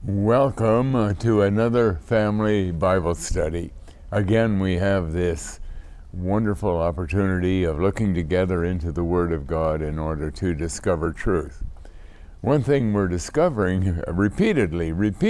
Welcome to another family Bible study. Again, we have this wonderful opportunity of looking together into the Word of God in order to discover truth. One thing we're discovering repeatedly,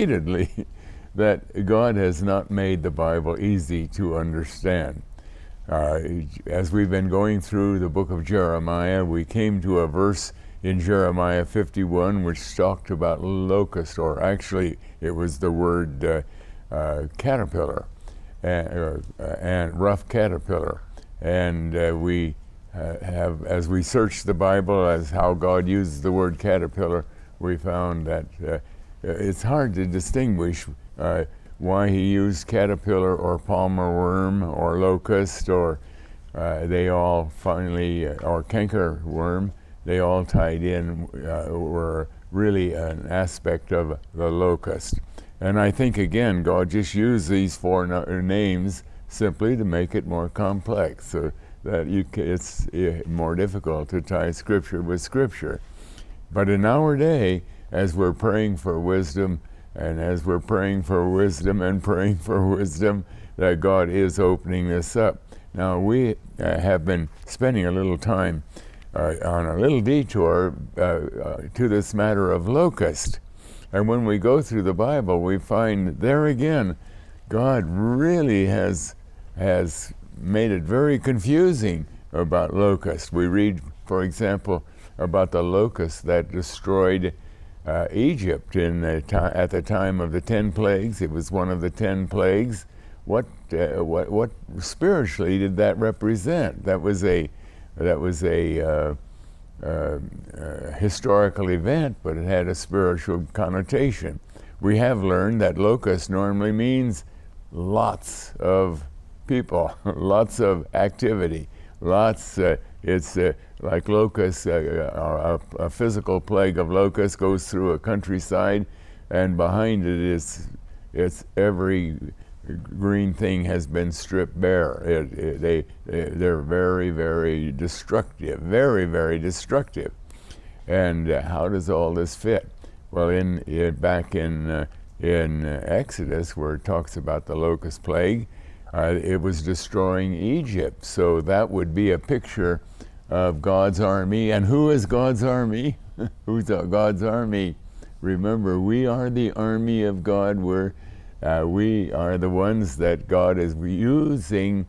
that God has not made the Bible easy to understand. As we've been going through the book of Jeremiah, we came to a verse in Jeremiah 51 which talked about locust, or actually it was the word caterpillar and rough caterpillar. And we have, as we searched the Bible as how God uses the word caterpillar, we found that it's hard to distinguish why he used caterpillar or palmer worm or locust, or they all finally, or canker worm, they all tied in were really an aspect of the locust. And I think, again, God just used these four names simply to make it more complex, so that it's more difficult to tie Scripture with Scripture. But in our day, as we're praying for wisdom, and as we're praying for wisdom and praying for wisdom, that God is opening this up. Now, we have been spending a little time on a little detour to this matter of locust. And when we go through the Bible, we find there again, God really has made it very confusing about locust. We read, for example, about the locust that destroyed Egypt at the time of the 10 plagues. It was one of the 10 plagues. What spiritually did that represent? That was a historical event, but it had a spiritual connotation. We have learned that locust normally means lots of people, lots of activity, it's like locusts, a physical plague of locusts goes through a countryside, and behind it it's every green thing has been stripped bare. They're very, very destructive, very, very destructive. And how does all this fit? Well, back in Exodus, where it talks about the locust plague, it was destroying Egypt. So that would be a picture of God's army. And who is God's army? Who's God's army? Remember, we are the army of God. We are the ones that God is using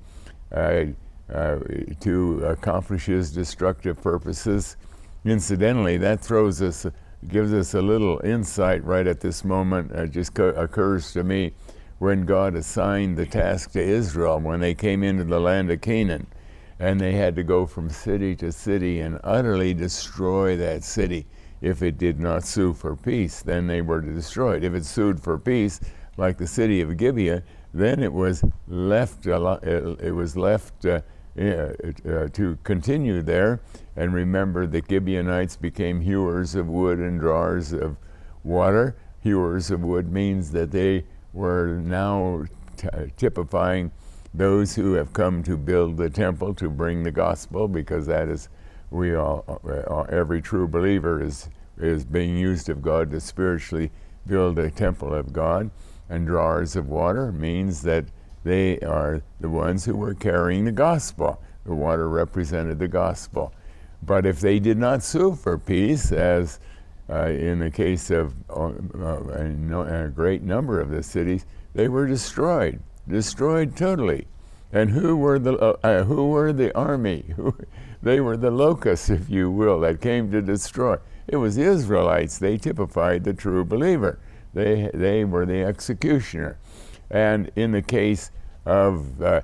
to accomplish his destructive purposes. Incidentally, that gives us a little insight right at this moment. It just occurs to me when God assigned the task to Israel when they came into the land of Canaan, and they had to go from city to city and utterly destroy that city. If it did not sue for peace, then they were destroyed. If it sued for peace, like the city of Gibeah, then it was left to continue there. And remember, the Gibeonites became hewers of wood and drawers of water. Hewers of wood means that they were now typifying those who have come to build the temple, to bring the gospel, because that is, every true believer is being used of God to spiritually build a temple of God. And drawers of water means that they are the ones who were carrying the gospel. The water represented the gospel. But if they did not sue for peace, as in the case of a great number of the cities, they were destroyed totally. And who were the army? They were the locusts, if you will, that came to destroy. It was the Israelites. They typified the true believer. They were the executioner. And in the case of the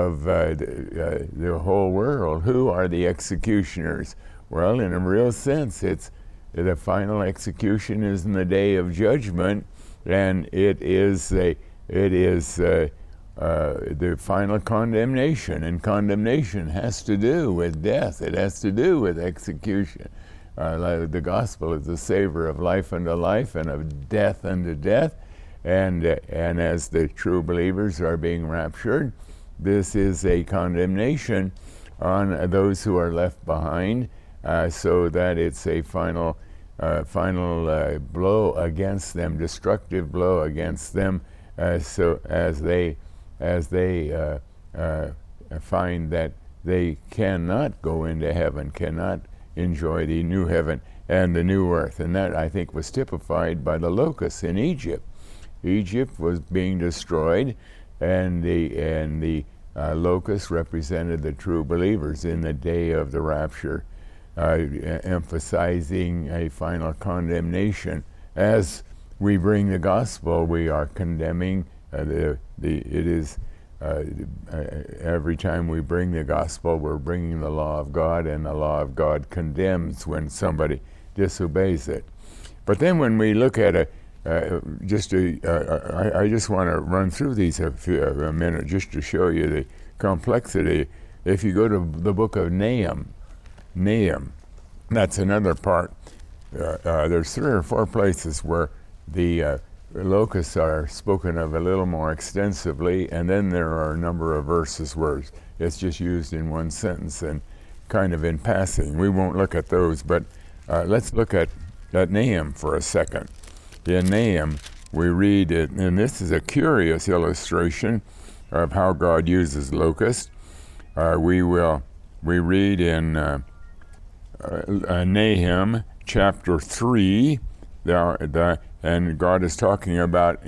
whole world, who are the executioners? Well, in a real sense, it's the final execution is in the day of judgment, and it is the final condemnation. And condemnation has to do with death. It has to do with execution. The gospel is the savor of life unto life and of death unto death. And as the true believers are being raptured, this is a condemnation on those who are left behind, so that it's a final blow against them, destructive blow against them, so as they find that they cannot go into heaven, cannot enjoy the new heaven and the new earth. And that, I think, was typified by the locusts in Egypt. Egypt was being destroyed, and the locusts represented the true believers in the day of the rapture, emphasizing a final condemnation. As we bring the gospel, we are condemning every time we bring the gospel, we're bringing the law of God, and the law of God condemns when somebody disobeys it. But then when we look at I just want to run through these a minute just to show you the complexity. If you go to the book of Nahum, that's another part. There's 3 or 4 places where the locusts are spoken of a little more extensively, and then there are a number of verses where it's just used in one sentence and kind of in passing. We won't look at those, but let's look at Nahum for a second. In Nahum, we read it, and this is a curious illustration of how God uses locusts. We read in Nahum chapter 3, and God is talking about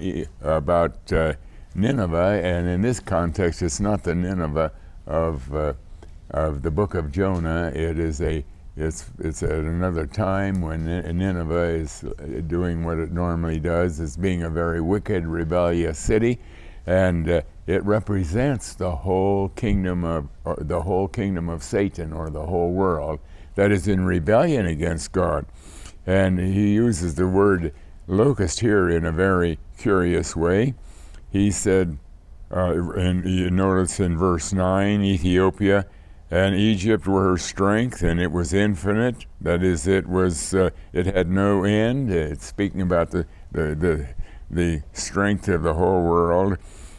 Nineveh, and in this context, it's not the Nineveh of the book of Jonah. It's at another time when Nineveh is doing what it normally does, is being a very wicked, rebellious city, and it represents the whole kingdom of Satan, or the whole world that is in rebellion against God. And he uses the word locust here in a very curious way. He said, and you notice in verse 9, Ethiopia and Egypt were her strength, and it was infinite. That is, it had no end. It's speaking about the strength of the whole world.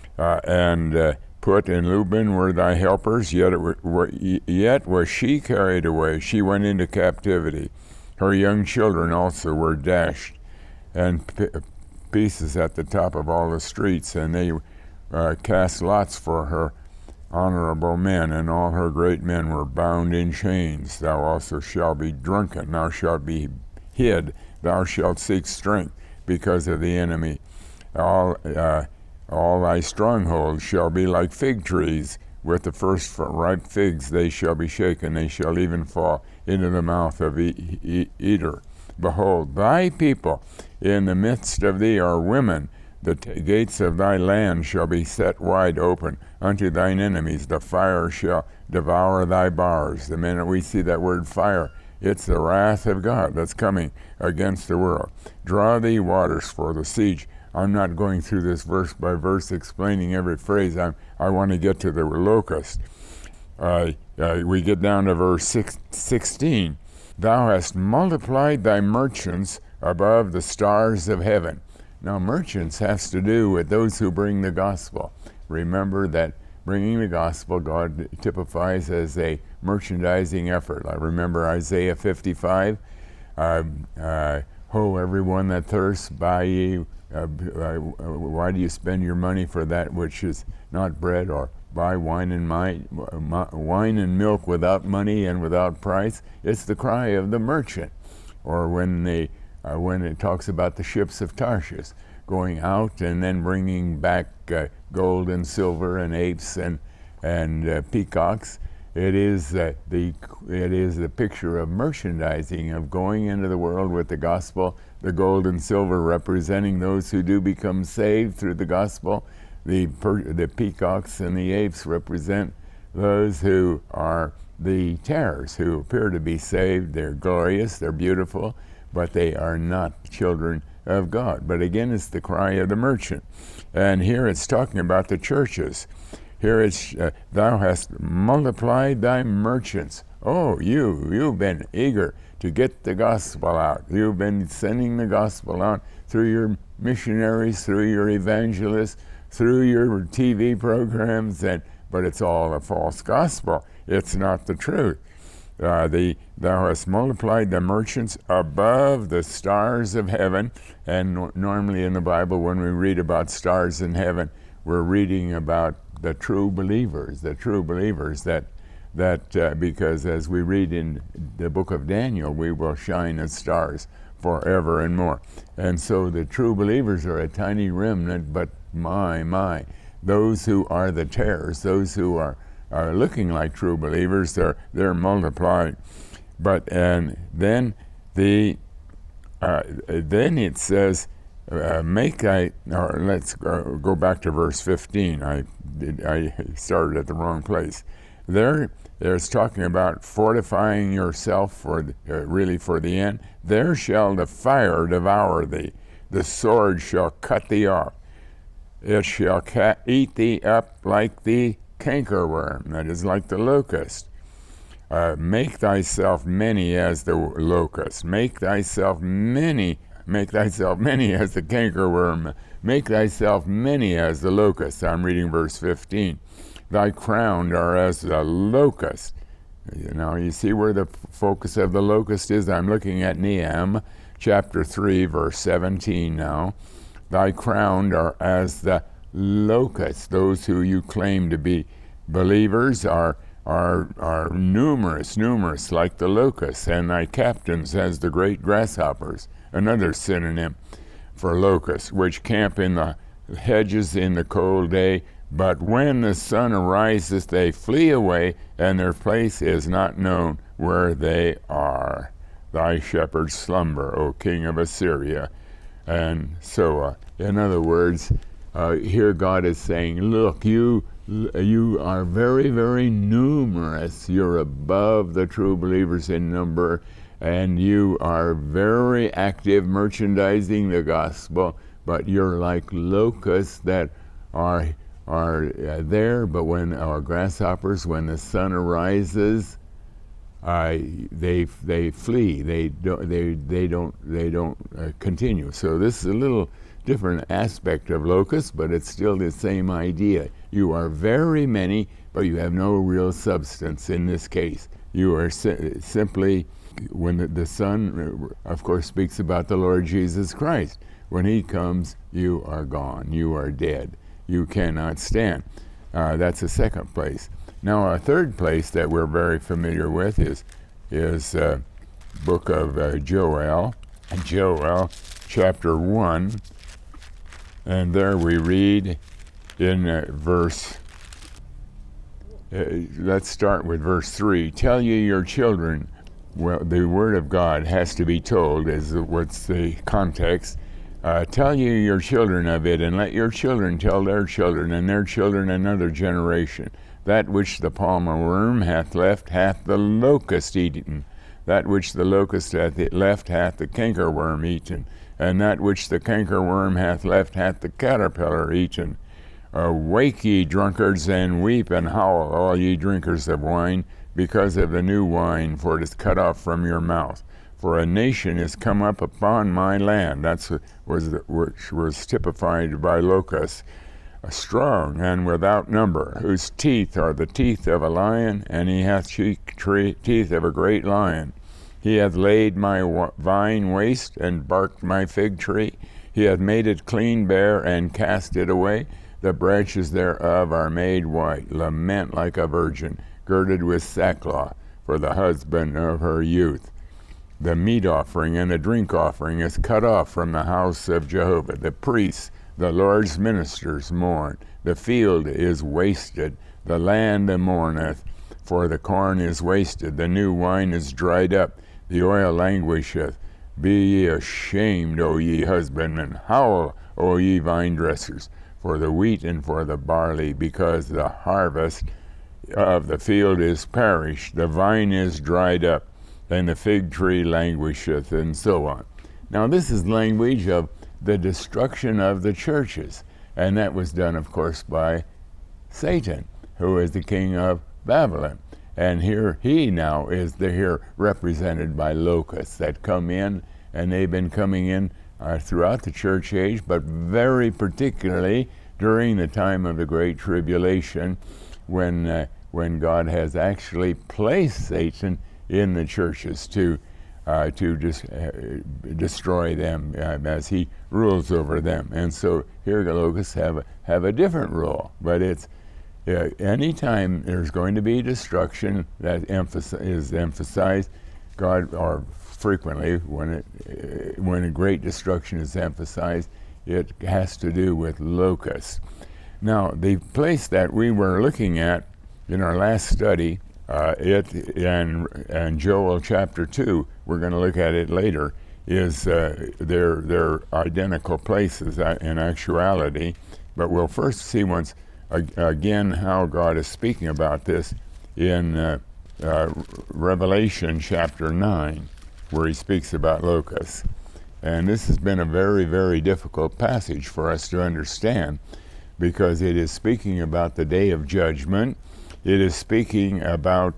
And Put and Luban were thy helpers, yet was she carried away. She went into captivity. Her young children also were dashed, and pieces at the top of all the streets, and they cast lots for her honorable men, and all her great men were bound in chains. Thou also shalt be drunken, thou shalt be hid, thou shalt seek strength because of the enemy. All thy strongholds shall be like fig trees. With the first ripe figs they shall be shaken, they shall even fall into the mouth of eater. Behold, thy people in the midst of thee are women. The gates of thy land shall be set wide open unto thine enemies. The fire shall devour thy bars. The minute we see that word fire, it's the wrath of God that's coming against the world. Draw thee waters for the siege. I'm not going through this verse by verse explaining every phrase. I want to get to the locust. We get down to verse 16. Thou hast multiplied thy merchants above the stars of heaven. Now, merchants has to do with those who bring the gospel. Remember that bringing the gospel, God typifies as a merchandising effort. I remember Isaiah 55. Ho, everyone that thirsts, buy ye. Why do you spend your money for that which is not bread, or buy wine and milk without money and without price? It's the cry of the merchant. Or when it talks about the ships of Tarshish going out and then bringing back gold and silver and apes and peacocks, it is the picture of merchandising, of going into the world with the gospel. The gold and silver representing those who do become saved through the gospel. The peacocks and the apes represent those who are the tares, who appear to be saved. They're glorious, they're beautiful, but they are not children of God. But again, it's the cry of the merchant. And here it's talking about the churches. Here it's, thou hast multiplied thy merchants. Oh, you've been eager to get the gospel out. You've been sending the gospel out through your missionaries, through your evangelists, through your TV programs, but it's all a false gospel. It's not the truth. Thou hast multiplied the merchants above the stars of heaven. And normally in the Bible, when we read about stars in heaven, we're reading about the true believers that because as we read in the book of Daniel, we will shine as stars forever and more. And so the true believers are a tiny remnant, but my, those who are the tares, those who are looking like true believers, they're multiplied. But and then then it says, let's go back to verse 15. I started at the wrong place. There's talking about fortifying yourself for the end. There shall the fire devour thee, the sword shall cut thee off. It shall eat thee up like the cankerworm, that is, like the locust. Make thyself many as the locust. Make thyself many as the cankerworm. Make thyself many as the locust. I'm reading verse 15. Thy crown are as the locust. Now you see where the focus of the locust is. I'm looking at Nehemiah chapter 3, verse 17 now. Thy crown are as the locust. Those who you claim to be believers are numerous like the locusts, and thy captains as the great grasshoppers, another synonym for locusts, which camp in the hedges in the cold day. But when the sun arises, they flee away, and their place is not known where they are. Thy shepherds slumber, O king of Assyria. And so, in other words, here God is saying, look, you are very, very numerous. You're above the true believers in number, and you are very active merchandising the gospel, but you're like locusts that are there, but when our grasshoppers, when the sun arises, they flee. They don't continue. So this is a little different aspect of locusts, but it's still the same idea. You are very many, but you have no real substance in this case. You are simply, when the Son, of course, speaks about the Lord Jesus Christ. When he comes, you are gone. You are dead. You cannot stand. That's the second place. Now, a third place that we're very familiar with is book of Joel, chapter 1. And there we read in verse, let's start with verse 3. Tell ye your children, well, the word of God has to be told, is what's the context. Tell ye your children of it, and let your children tell their children, and their children another generation. That which the palmer worm hath left hath the locust eaten. That which the locust hath left hath the cankerworm eaten. And that which the cankerworm hath left hath the caterpillar eaten. Wake ye drunkards, and weep and howl, all ye drinkers of wine, because of the new wine, for it is cut off from your mouth. For a nation is come up upon my land. Which was typified by locusts, strong and without number, whose teeth are the teeth of a lion, and he hath teeth of a great lion. He hath laid my vine waste, and barked my fig tree. He hath made it clean bare, and cast it away. The branches thereof are made white. Lament like a virgin, girded with sackcloth, for the husband of her youth. The meat offering and the drink offering is cut off from the house of Jehovah. The priests, the Lord's ministers, mourn. The field is wasted. The land mourneth, for the corn is wasted. The new wine is dried up. The oil languisheth. Be ye ashamed, O ye husbandmen. Howl, O ye vine dressers, for the wheat and for the barley, because the harvest of the field is perished. The vine is dried up, and the fig tree languisheth, and so on. Now this is language of the destruction of the churches, and that was done, of course, by Satan, who is the king of Babylon. And here he now is here represented by locusts that come in, and they've been coming in throughout the church age, but very particularly during the time of the Great Tribulation, when God has actually placed Satan in the churches to just destroy them as he rules over them. And so here the locusts have a different rule, but it's anytime there's going to be destruction that is emphasized, God, or frequently when a great destruction is emphasized, it has to do with locusts. Now, the place that we were looking at in our last study, and Joel chapter 2, we're going to look at it later, is they're identical places in actuality, but we'll first see once again how God is speaking about this in Revelation chapter 9, where he speaks about locusts. And this has been a very, very difficult passage for us to understand, because it is speaking about the day of judgment. It is speaking about,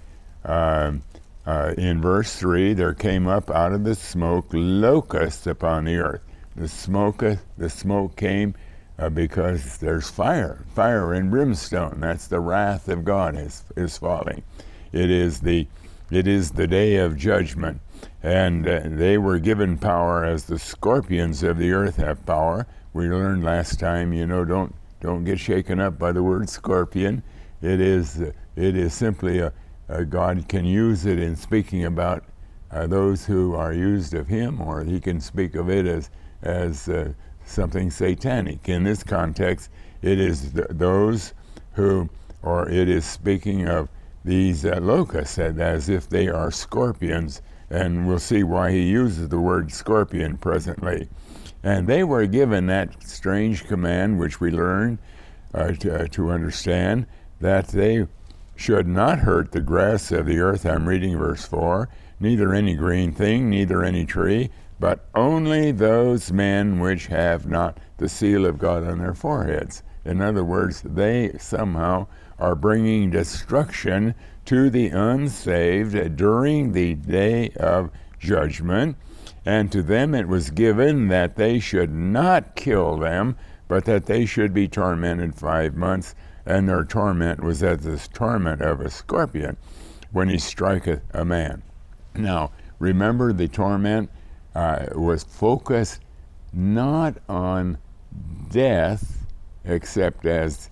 in verse 3, there came up out of the smoke locusts upon the earth. The smoke came because there's fire and brimstone. That's the wrath of God is falling. It is the day of judgment. And they were given power as the scorpions of the earth have power. We learned last time, don't get shaken up by the word scorpion. It is simply God can use it in speaking about those who are used of him, or he can speak of it as something satanic. In this context, it is those who, or it is speaking of these locusts as if they are scorpions, and we'll see why he uses the word scorpion presently. And they were given that strange command, which we learned to understand, that they should not hurt the grass of the earth. I'm reading verse 4, neither any green thing, neither any tree, but only those men which have not the seal of God on their foreheads. In other words, they somehow are bringing destruction to the unsaved during the day of judgment, and to them it was given that they should not kill them, but that they should be tormented 5 months, and their torment was as the torment of a scorpion when he striketh a man. Now, remember, the torment was focused not on death, except as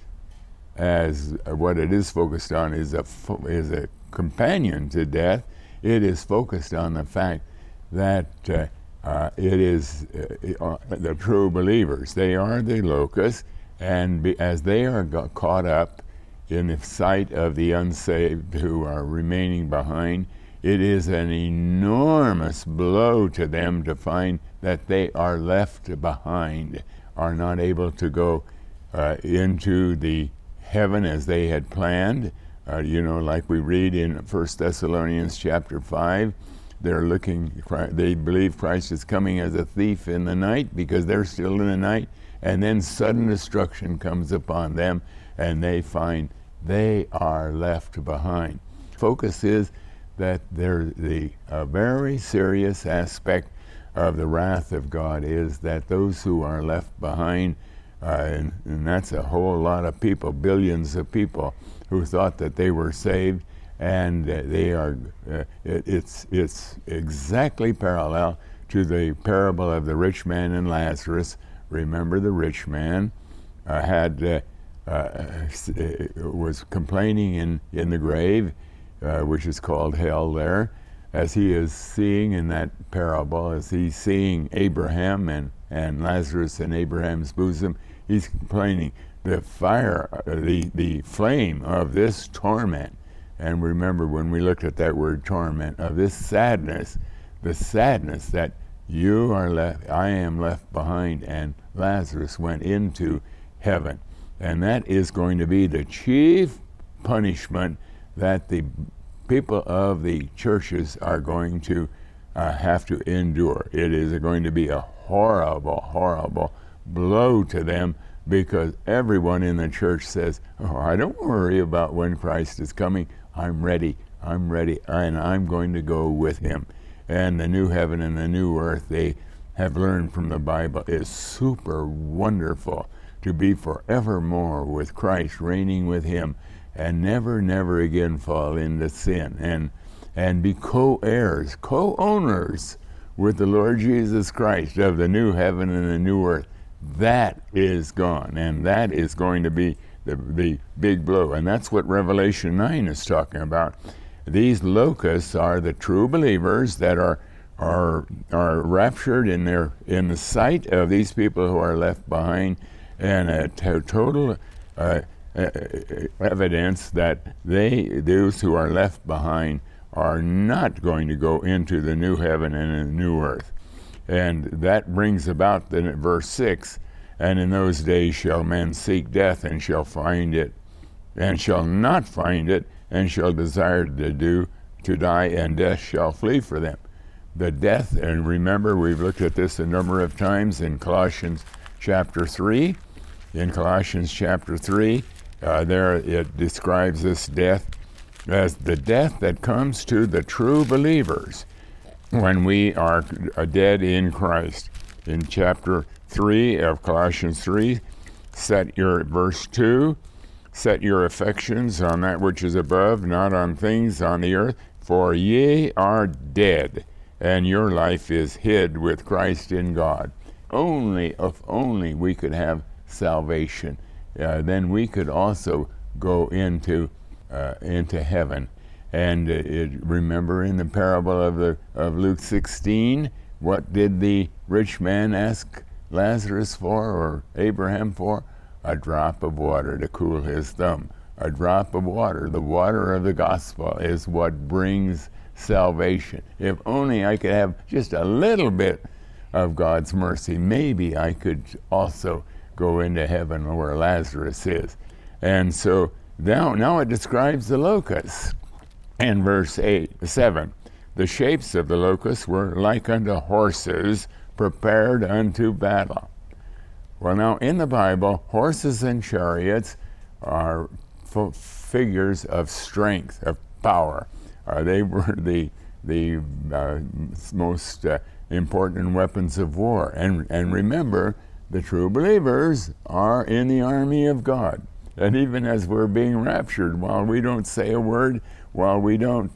what it is focused on is a companion to death. It is focused on the fact that it is the true believers. They are the locusts, and as they are caught up in the sight of the unsaved who are remaining behind, it is an enormous blow to them to find that they are left behind, are not able to go into the heaven as they had planned. Like we read in 1 Thessalonians chapter 5, they believe Christ is coming as a thief in the night because they're still in the night, and then sudden destruction comes upon them, and they find they are left behind. Focus is that a very serious aspect of the wrath of God is that those who are left behind, and that's a whole lot of people, billions of people who thought that they were saved, and they are. It's exactly parallel to the parable of the rich man and Lazarus. Remember, the rich man was complaining in the grave, which is called hell there, as he is seeing in that parable, as he's seeing Abraham and Lazarus in Abraham's bosom. He's complaining, the fire, the flame of this torment. And remember, when we looked at that word torment, of this sadness, the sadness that you are left, I am left behind, and Lazarus went into heaven. And that is going to be the chief punishment that the people of the churches are going to have to endure. It is going to be a horrible, horrible blow to them, because everyone in the church says, oh, I don't worry about when Christ is coming. I'm ready, and I'm going to go with him. And the new heaven and the new earth, they have learned from the Bible, is super wonderful, to be forevermore with Christ, reigning with him, and never, never again fall into sin. and be co-heirs, co-owners with the Lord Jesus Christ of the new heaven and the new earth. That is gone, and that is going to be the big blow. And that's what Revelation 9 is talking about. These locusts are the true believers that are raptured in the sight of these people who are left behind, and a total evidence that those who are left behind are not going to go into the new heaven and the new earth. And that brings about verse 6, and in those days shall men seek death, and shall find it, and shall not find it, and shall desire to die, and death shall flee for them. The death, and remember, we've looked at this a number of times in Colossians chapter 3. In Colossians chapter 3, there it describes this death as the death that comes to the true believers when we are dead in Christ. In chapter 3 of Colossians 3, verse 2, set your affections on that which is above, not on things on the earth, for ye are dead, and your life is hid with Christ in God. If only we could have salvation, then we could also go into heaven. And remember in the parable of Luke 16, what did the rich man ask Lazarus for, or Abraham for? A drop of water to cool his thumb. A drop of water. The water of the gospel is what brings salvation. If only I could have just a little bit of God's mercy, maybe I could also go into heaven where Lazarus is. And so now it describes the locusts. In verse 7, the shapes of the locusts were like unto horses prepared unto battle. Well, now in the Bible, horses and chariots are figures of strength, of power. They were the most important weapons of war. And remember, the true believers are in the army of God. And even as we're being raptured, while we don't say a word, while we don't,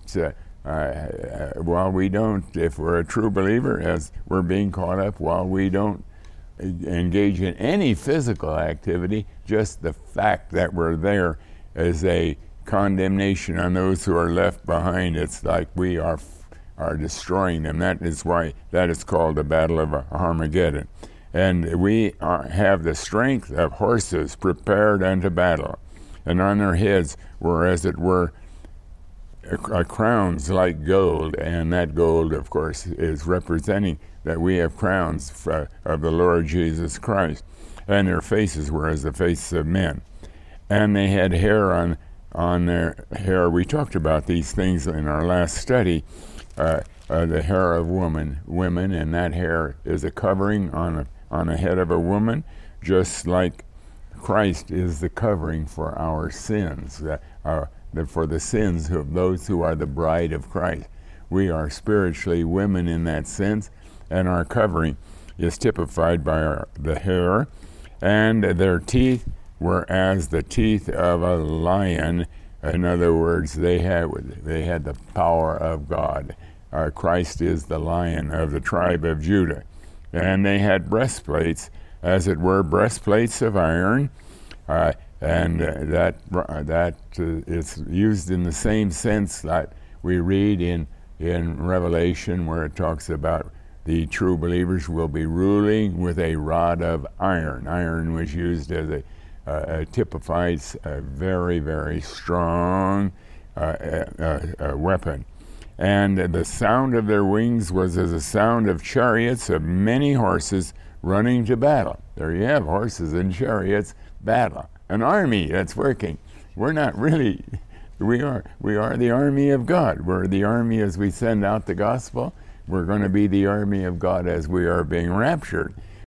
if we're a true believer, as we're being caught up, while we don't engage in any physical activity, just the fact that we're there is a condemnation on those who are left behind. It's like we are destroying them. That is why that is called the Battle of Armageddon. And we have the strength of horses prepared unto battle, and on their heads were, as it were, crowns like gold, and that gold, of course, is representing that we have crowns of the Lord Jesus Christ, and their faces were as the faces of men. And they had hair on their hair. We talked about these things in our last study, the hair of women, and that hair is a covering on the head of a woman, just like Christ is the covering for our sins, for the sins of those who are the bride of Christ. We are spiritually women in that sense, and our covering is typified by the hair, and their teeth were as the teeth of a lion. In other words, they had the power of God. Christ is the Lion of the tribe of Judah. And they had breastplates, as it were, breastplates of iron, and that is used in the same sense that we read in Revelation, where it talks about the true believers will be ruling with a rod of iron. Iron was used as typifies a very, very strong weapon. And the sound of their wings was as the sound of chariots of many horses running to battle. There you have horses and chariots, battle. An army that's working. We're not really, we are the army of God. We're the army as we send out the gospel. We're going to be the army of God as we are being raptured.